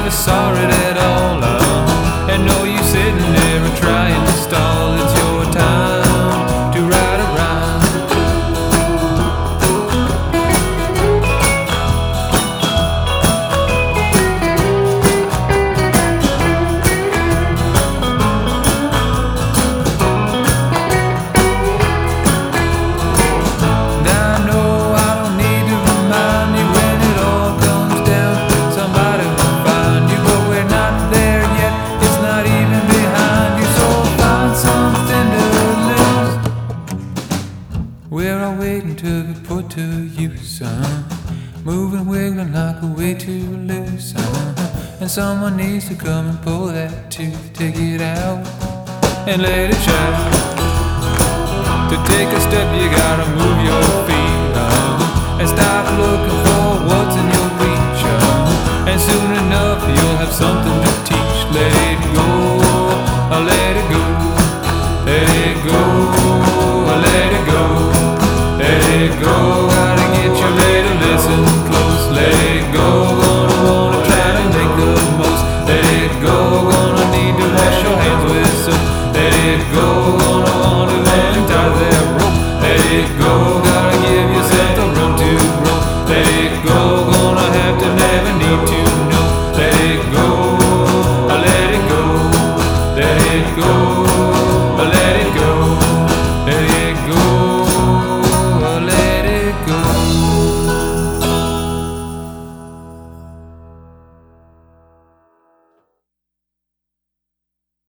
never saw it at all. And no, you sitting there and trying to stall. It's your time to ride around. Now I know I don't need to remind you when it all comes down. Somebody will find you, but we're not there yet. It's not even behind you, so find something to lose. We're all waiting to be put to use, moving, wiggling like a way too loose, and someone needs to come and pull that tooth, take it out and let it shout. To take a step, you gotta move your feet, and stop looking for